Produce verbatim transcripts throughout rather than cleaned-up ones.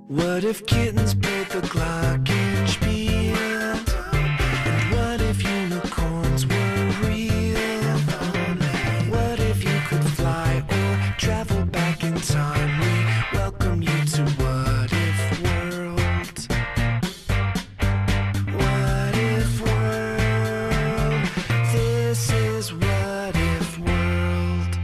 What if kittens played the glockenspiel? And what if unicorns were real? What if you could fly or travel back in time? We welcome you to What If World. What If World? This is What If World.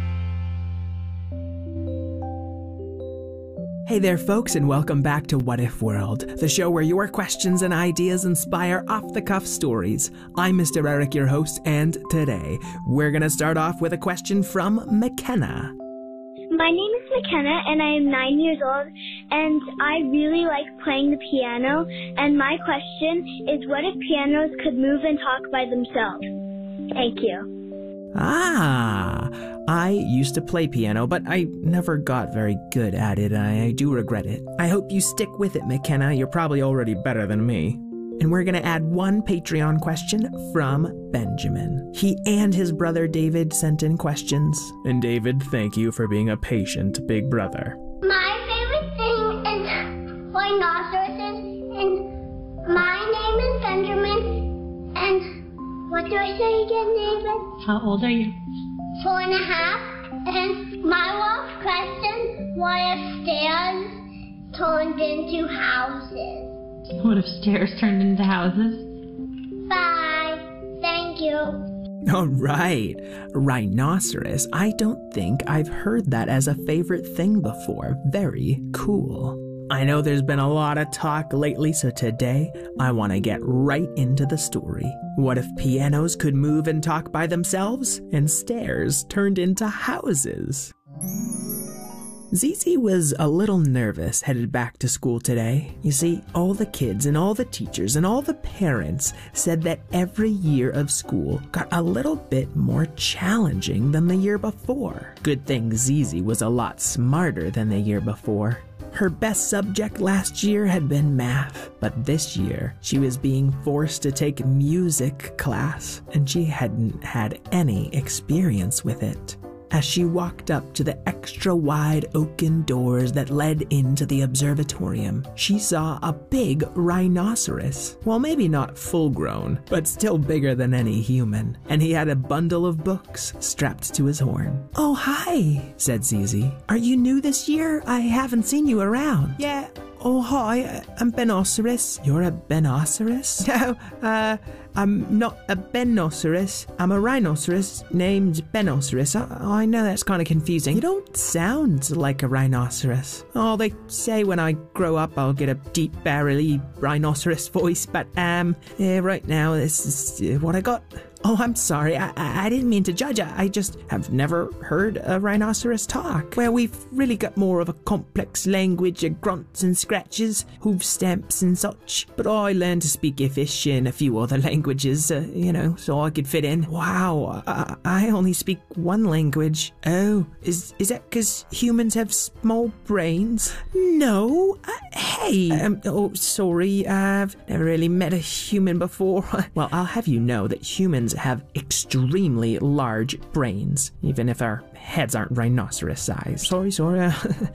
Hey there, folks, and welcome back to What If World, the show where your questions and ideas inspire off-the-cuff stories. I'm Mister Eric, your host, and today we're going to start off with a question from McKenna. My name is McKenna, and I am nine years old, and I really like playing the piano, and my question is, what if pianos could move and talk by themselves? Thank you. Ah, I used to play piano, but I never got very good at it. I, I do regret it. I hope you stick with it, McKenna. You're probably already better than me. And we're going to add one Patreon question from Benjamin. He and his brother David sent in questions. And David, thank you for being a patient big brother. My favorite thing is rhinoceroses, and my name is Benjamin, and what do I say again, David? How old are you? Four and a half. And my last question, what if stairs turned into houses? What if stairs turned into houses? Bye. Thank you. All right. Rhinoceros. I don't think I've heard that as a favorite thing before. Very cool. I know there's been a lot of talk lately, so today I want to get right into the story. What if pianos could move and talk by themselves, and stairs turned into houses? Zizi was a little nervous headed back to school today. You see, all the kids and all the teachers and all the parents said that every year of school got a little bit more challenging than the year before. Good thing Zizi was a lot smarter than the year before. Her best subject last year had been math, but this year she was being forced to take music class, and she hadn't had any experience with it. As she walked up to the extra-wide oaken doors that led into the observatorium, she saw a big rhinoceros. Well, maybe not full-grown, but still bigger than any human. And he had a bundle of books strapped to his horn. "Oh, hi," said Zizi. "Are you new this year? I haven't seen you around." "Yeah. Oh, hi, I'm Benoceros." "You're a Benoceros?" "No, uh, I'm not a Benoceros. I'm a rhinoceros named Benoceros." I, I know that's kind of confusing. "You don't sound like a rhinoceros." "Oh, they say when I grow up I'll get a deep, barrely rhinoceros voice, but, um, yeah, right now this is what I got." "Oh, I'm sorry. I, I didn't mean to judge. I, I just have never heard a rhinoceros talk. Well, we've really got more of a complex language of grunts and scratches, hoof stamps and such. But I learned to speak Iffish and a few other languages, uh, you know, so I could fit in." "Wow, I, I only speak one language." "Oh, is is that because humans have small brains?" "No. Uh, hey. Um, oh, sorry. I've never really met a human before." "Well, I'll have you know that humans have extremely large brains, even if our heads aren't rhinoceros size." "Sorry, sorry.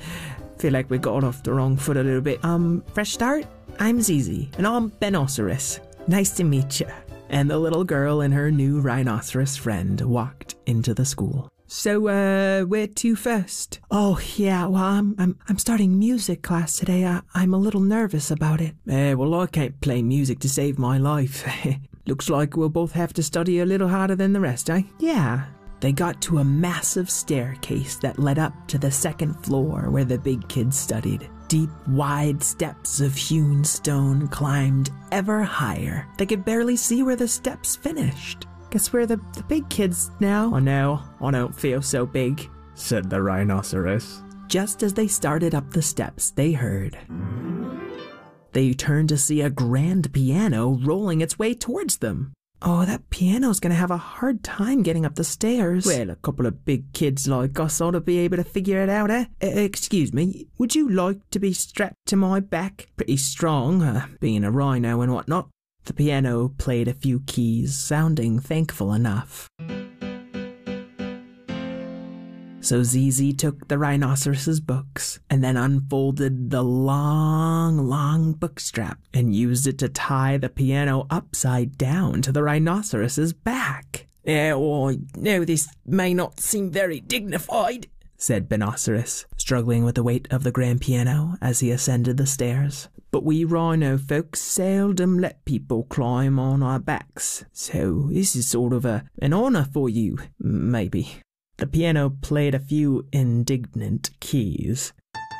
Feel like we got off the wrong foot a little bit. Um, fresh start? I'm Zizi, and I'm Benoceros. Nice to meet you." And the little girl and her new rhinoceros friend walked into the school. "So, uh, where to first?" "Oh, yeah, well, I'm, I'm, I'm starting music class today. I, I'm a little nervous about it." Eh, well, I can't play music to save my life. Looks like we'll both have to study a little harder than the rest, eh?" "Yeah." They got to a massive staircase that led up to the second floor where the big kids studied. Deep, wide steps of hewn stone climbed ever higher. They could barely see where the steps finished. "Guess we're the, the big kids now." "Oh no, I don't feel so big," said the rhinoceros. Just as they started up the steps, they heard. They turned to see a grand piano rolling its way towards them. "Oh, that piano's gonna have a hard time getting up the stairs." "Well, a couple of big kids like us ought to be able to figure it out, eh? Uh, excuse me, would you like to be strapped to my back? Pretty strong, uh, being a rhino and whatnot." The piano played a few keys, sounding thankful enough. So Zizi took the rhinoceros's books and then unfolded the long, long book strap and used it to tie the piano upside down to the rhinoceros's back. Oh, no, this may not seem very dignified, said Binoceros, struggling with the weight of the grand piano as he ascended the stairs. But we rhino folks seldom let people climb on our backs, so this is sort of a an honor for you, maybe. The piano played a few indignant keys,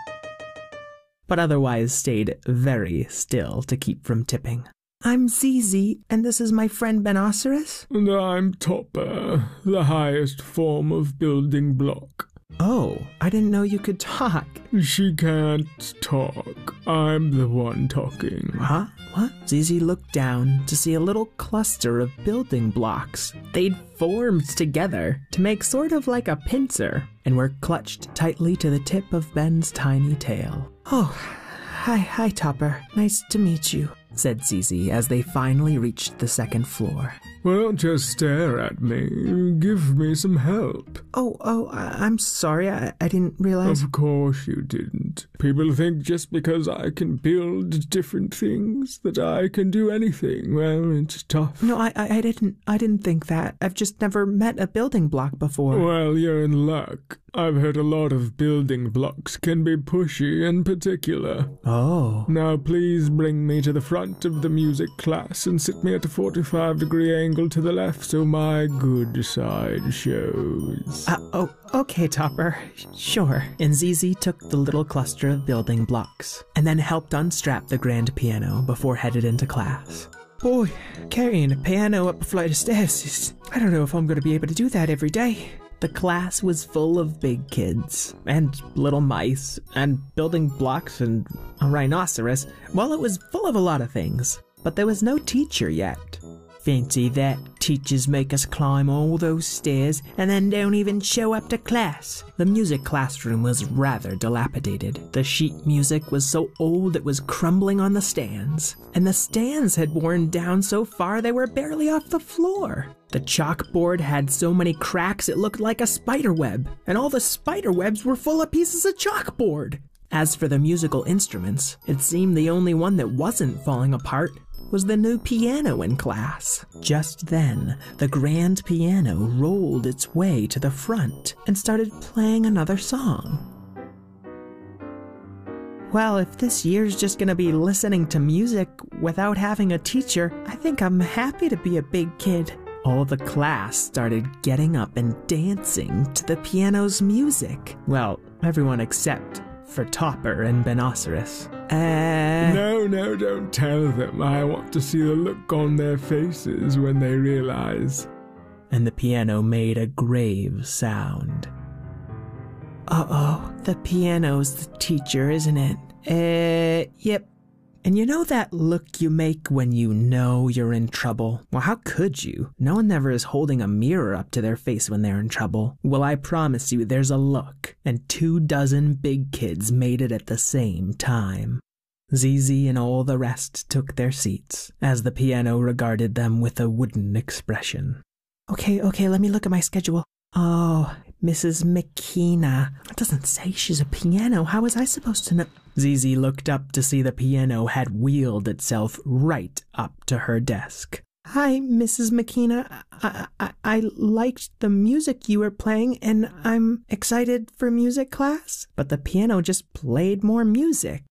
but otherwise stayed very still to keep from tipping. I'm Zizi, and this is my friend Binoceros. And I'm Topper, the highest form of building block. Oh, I didn't know you could talk. She can't talk. I'm the one talking. Huh? What? Zizi looked down to see a little cluster of building blocks. They'd formed together to make sort of like a pincer and were clutched tightly to the tip of Ben's tiny tail. Oh, hi, hi, Topper. Nice to meet you, said Zizi as they finally reached the second floor. Well, don't just stare at me. Give me some help. Oh, oh, I- I'm sorry. I, I didn't realize. Of course you didn't. People think just because I can build different things that I can do anything. Well, it's tough. No, I, I, I didn't. I didn't think that. I've just never met a building block before. Well, you're in luck. I've heard a lot of building blocks can be pushy and particular. Oh. Now please bring me to the front of the music class and sit me at a forty-five degree angle to the left so my good side shows. Uh, oh, okay, Topper. Sure. And Zizi took the little cluster of building blocks and then helped unstrap the grand piano before headed into class. Boy, carrying a piano up a flight of stairs is... I don't know if I'm going to be able to do that every day. The class was full of big kids, and little mice, and building blocks, and a rhinoceros. Well, it was full of a lot of things, but there was no teacher yet. Fancy that. Teachers make us climb all those stairs and then don't even show up to class. The music classroom was rather dilapidated. The sheet music was so old it was crumbling on the stands, and the stands had worn down so far they were barely off the floor. The chalkboard had so many cracks it looked like a spider web, and all the spider webs were full of pieces of chalkboard. As for the musical instruments, it seemed the only one that wasn't falling apart was the new piano in class. Just then, the grand piano rolled its way to the front and started playing another song. Well, if this year's just gonna be listening to music without having a teacher, I think I'm happy to be a big kid. All the class started getting up and dancing to the piano's music. Well, everyone except for Topper and Binoceros. Uh... No, no, don't tell them. I want to see the look on their faces when they realize. And the piano made a grave sound. Uh-oh, the piano's the teacher, isn't it? Uh, yep. And you know that look you make when you know you're in trouble? Well, how could you? No one ever is holding a mirror up to their face when they're in trouble. Well, I promise you there's a look, and two dozen big kids made it at the same time. Zizi and all the rest took their seats, as the piano regarded them with a wooden expression. Okay, okay, let me look at my schedule. Oh, Missus McKenna. It doesn't say she's a piano. How was I supposed to know? Zizi looked up to see the piano had wheeled itself right up to her desk. Hi, Missus McKenna. I, I, I liked the music you were playing, and I'm excited for music class. But the piano just played more music.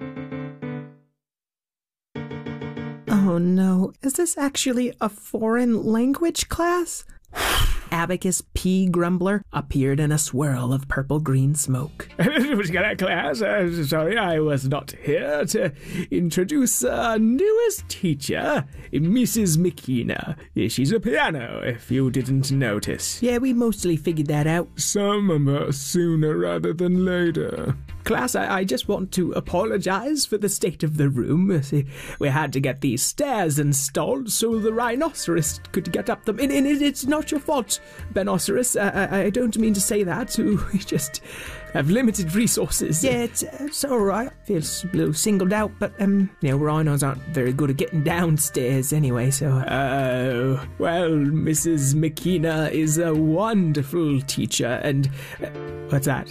Oh no, is this actually a foreign language class? Abacus P. Grumbler appeared in a swirl of purple-green smoke. Class, uh, sorry, I was not here to introduce our newest teacher, Missus McKenna. She's a piano, if you didn't notice. Yeah, we mostly figured that out. Some of us sooner rather than later. Class, I, I just want to apologize for the state of the room. See, we had to get these stairs installed so the rhinoceros could get up them. And, and it, it's not your fault. not, Benoceros. I, I, I don't mean to say that. We just have limited resources. Yeah, it's, it's all right. Feels a little singled out, but, um, you know, rhinos aren't very good at getting downstairs anyway, so... Oh, well, Missus McKenna is a wonderful teacher, and... Uh, what's that?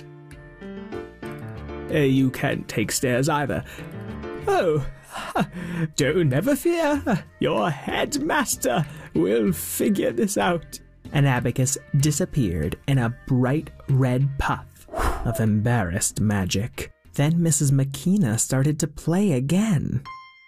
Uh, you can't take stairs either. Oh, don't never fear. Your headmaster will figure this out. And Abacus disappeared in a bright red puff of embarrassed magic. Then Missus McKenna started to play again.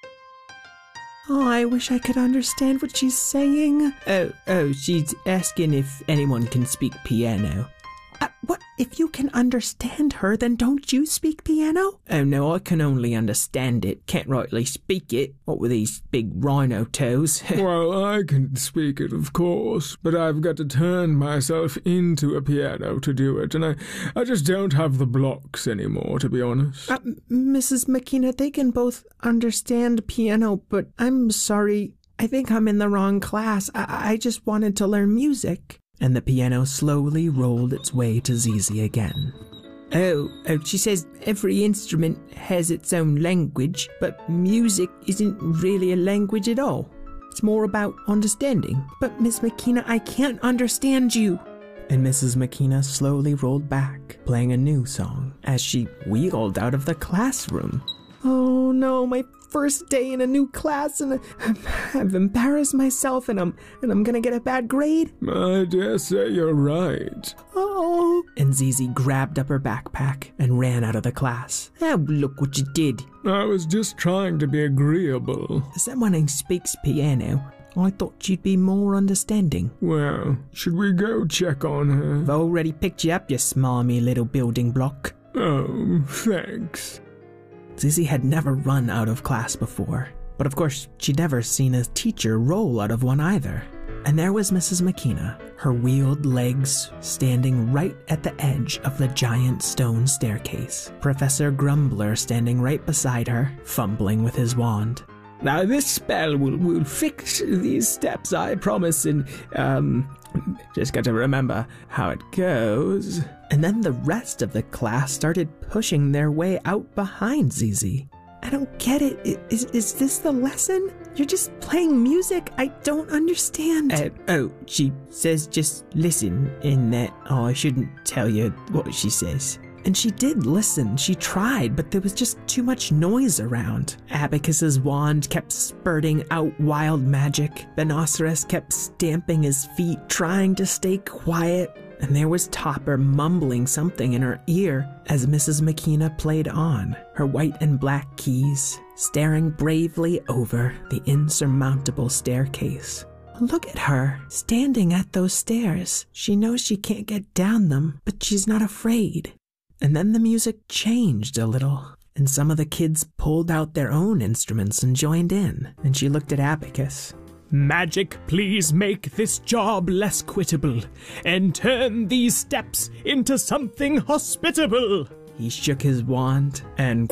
Oh, I wish I could understand what she's saying. Oh, oh, she's asking if anyone can speak piano. Uh, what? If you can understand her, then don't you speak piano? Oh no, I can only understand it. Can't rightly speak it. What with these big rhino toes? Well, I can speak it, of course, but I've got to turn myself into a piano to do it, and I, I just don't have the blocks anymore, to be honest. Uh, Missus McKenna, they can both understand piano, but I'm sorry. I think I'm in the wrong class. I, I just wanted to learn music. And the piano slowly rolled its way to Zizi again. Oh, oh, she says every instrument has its own language, but music isn't really a language at all. It's more about understanding. But Miss McKenna, I can't understand you. And Missus McKenna slowly rolled back, playing a new song, as she wheeled out of the classroom. Oh no, my first day in a new class, and I've embarrassed myself, and I'm and I'm gonna get a bad grade. I dare say you're right. Oh! And Zizi grabbed up her backpack and ran out of the class. Oh, look what you did. I was just trying to be agreeable. As someone who speaks piano, I thought you'd be more understanding. Well, should we go check on her? I've already picked you up, you smarmy little building block. Oh, thanks. Zizi had never run out of class before, but of course she'd never seen a teacher roll out of one either. And there was Missus McKenna, her wheeled legs standing right at the edge of the giant stone staircase. Professor Grumbler standing right beside her, fumbling with his wand. Now this spell will, will fix these steps, I promise, and, um, just got to remember how it goes. And then the rest of the class started pushing their way out behind Zizi. I don't get it. Is, is this the lesson? You're just playing music? I don't understand. Uh, oh, she says just listen in that. Oh, I shouldn't tell you what she says. And she did listen. She tried, but there was just too much noise around. Abacus's wand kept spurting out wild magic. Benoceros kept stamping his feet, trying to stay quiet. And there was Topper mumbling something in her ear as Missus McKenna played on, her white and black keys, staring bravely over the insurmountable staircase. Look at her, standing at those stairs. She knows she can't get down them, but she's not afraid. And then the music changed a little, and some of the kids pulled out their own instruments and joined in, and she looked at Abacus. Magic, please make this job less quittable, and turn these steps into something hospitable. He shook his wand, and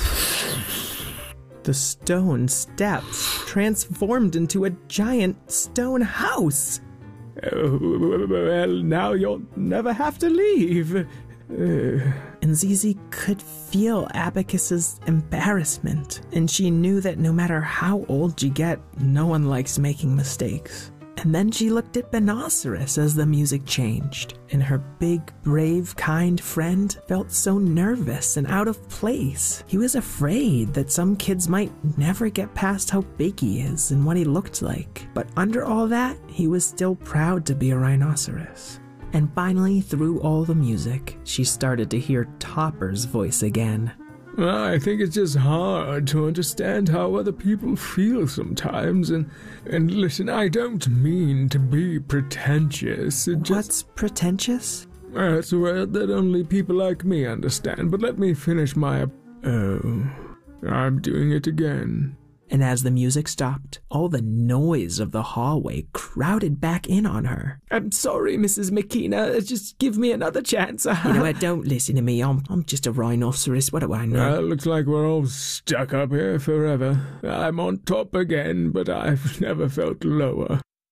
the stone steps transformed into a giant stone house. Oh, well, now you'll never have to leave. Uh. And Zizi could feel Abacus's embarrassment, and she knew that no matter how old you get, no one likes making mistakes. And then she looked at Benoceros as the music changed, and her big, brave, kind friend felt so nervous and out of place. He was afraid that some kids might never get past how big he is and what he looked like. But under all that, he was still proud to be a rhinoceros. And finally, through all the music, she started to hear Topper's voice again. I think it's just hard to understand how other people feel sometimes, and and listen, I don't mean to be pretentious. It just, What's pretentious? That's a word that only people like me understand, but let me finish my... Oh, I'm doing it again. And as the music stopped, all the noise of the hallway crowded back in on her. I'm sorry, Missus McKenna. Just give me another chance. You know what? Don't listen to me. I'm, I'm just a rhinoceros. What do I know? Well, looks like we're all stuck up here forever. I'm on top again, but I've never felt lower.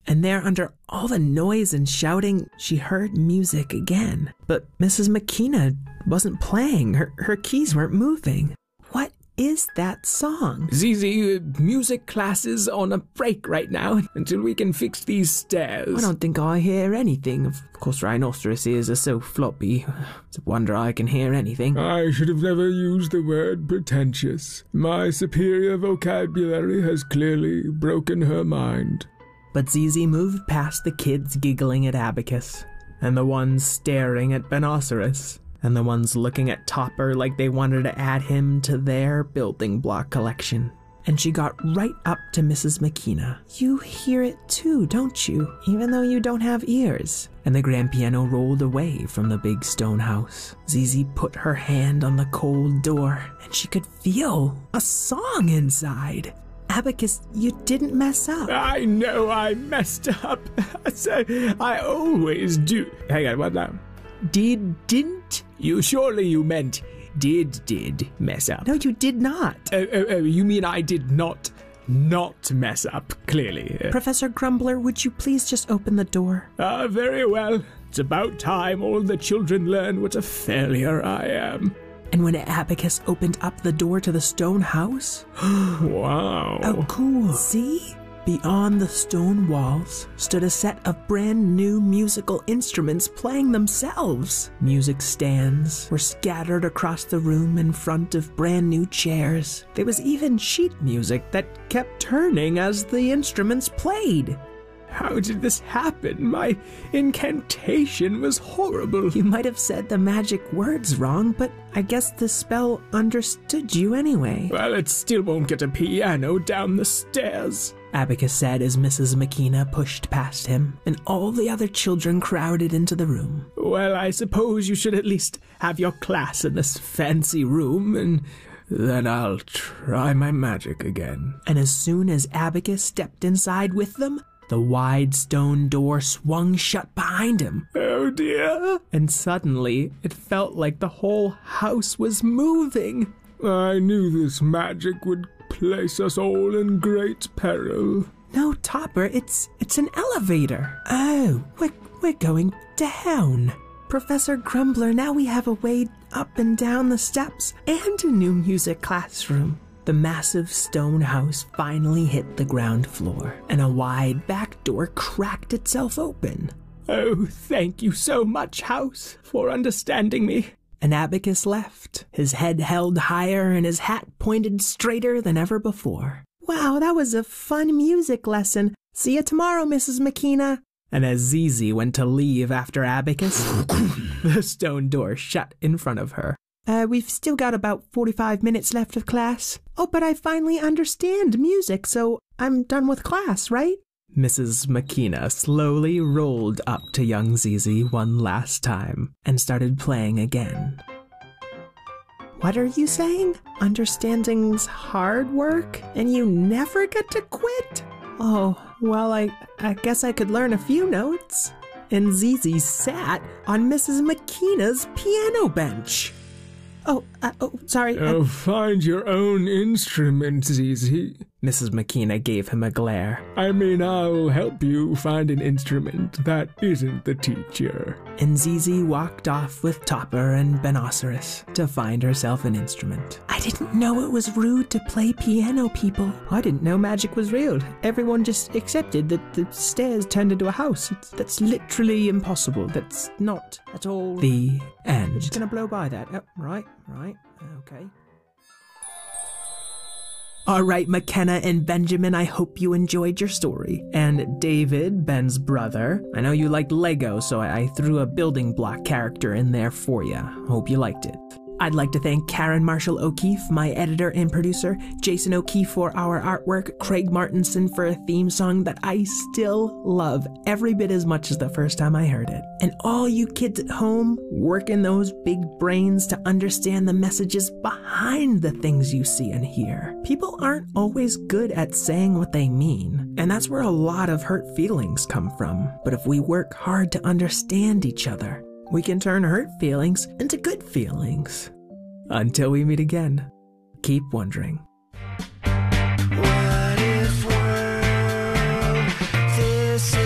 And there, under all the noise and shouting, she heard music again. But Missus McKenna wasn't playing. Her, her keys weren't moving. What is that song? Zizi, music class is on a break right now until we can fix these stairs. I don't think I hear anything. Of course, rhinoceros ears are so floppy. It's a wonder I can hear anything. I should have never used the word pretentious. My superior vocabulary has clearly broken her mind. But Zizi moved past the kids giggling at Abacus, and the ones staring at Benoceros, and the ones looking at Topper like they wanted to add him to their building block collection. And she got right up to Missus McKenna. You hear it too, don't you? Even though you don't have ears. And the grand piano rolled away from the big stone house. Zizi put her hand on the cold door, and she could feel a song inside. Abacus, you didn't mess up. I know I messed up. So I always do. Hang on, what now? Did, didn't? You surely you meant did, did mess up. No, you did not. Oh, oh, oh, you mean I did not, not mess up, clearly. Professor Grumbler, would you please just open the door? Ah, uh, very well. It's about time all the children learn what a failure I am. And when Abacus opened up the door to the stone house... Wow. Oh, cool. See? Beyond the stone walls stood a set of brand new musical instruments playing themselves. Music stands were scattered across the room in front of brand new chairs. There was even sheet music that kept turning as the instruments played. How did this happen? My incantation was horrible. You might have said the magic words wrong, but I guess the spell understood you anyway. Well, it still won't get a piano down the stairs, Abacus said as Missus McKenna pushed past him, and all the other children crowded into the room. Well, I suppose you should at least have your class in this fancy room, and then I'll try my magic again. And as soon as Abacus stepped inside with them, the wide stone door swung shut behind him. Oh dear. And suddenly, it felt like the whole house was moving. I knew this magic would place us all in great peril. No, Topper, it's it's an elevator. Oh, we're, we're going down. Professor Grumbler, now we have a way up and down the steps and a new music classroom. The massive stone house finally hit the ground floor, and a wide back door cracked itself open. Oh, thank you so much, House, for understanding me. And Abacus left, his head held higher and his hat pointed straighter than ever before. Wow, that was a fun music lesson. See you tomorrow, Missus McKenna. And as Zizi went to leave after Abacus, the stone door shut in front of her. Uh, we've still got about forty-five minutes left of class. Oh, but I finally understand music, so I'm done with class, right? Missus McKenna slowly rolled up to young Zizi one last time and started playing again. What are you saying? Understanding's hard work, and you never get to quit? Oh, well, I, I guess I could learn a few notes. And Zizi sat on Missus McKenna's piano bench. Oh, uh, oh, sorry. Oh, uh, find your own instrument, Zizi. Missus McKenna gave him a glare. I mean, I'll help you find an instrument that isn't the teacher. And Zizi walked off with Topper and Benoceros to find herself an instrument. I didn't know it was rude to play piano, people. I didn't know magic was real. Everyone just accepted that the stairs turned into a house. It's, that's literally impossible. That's not at all... The end. We're just gonna blow by that. Oh, right, right, okay. All right, McKenna and Benjamin, I hope you enjoyed your story. And David, Ben's brother, I know you liked Lego, so I threw a building block character in there for you. Hope you liked it. I'd like to thank Karen Marshall O'Keefe, my editor and producer, Jason O'Keefe for our artwork, Craig Martinson for a theme song that I still love every bit as much as the first time I heard it. And all you kids at home working those big brains to understand the messages behind the things you see and hear. People aren't always good at saying what they mean, and that's where a lot of hurt feelings come from. But if we work hard to understand each other, we can turn hurt feelings into good feelings. Until we meet again, keep wondering. What if world, this is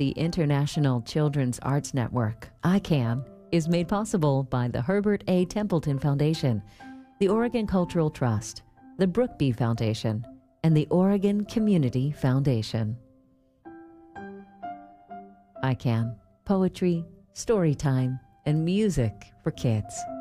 The International Children's Arts Network, I CAN, is made possible by the Herbert A. Templeton Foundation, the Oregon Cultural Trust, the Brookby Foundation, and the Oregon Community Foundation. I CAN, poetry, story time, and music for kids.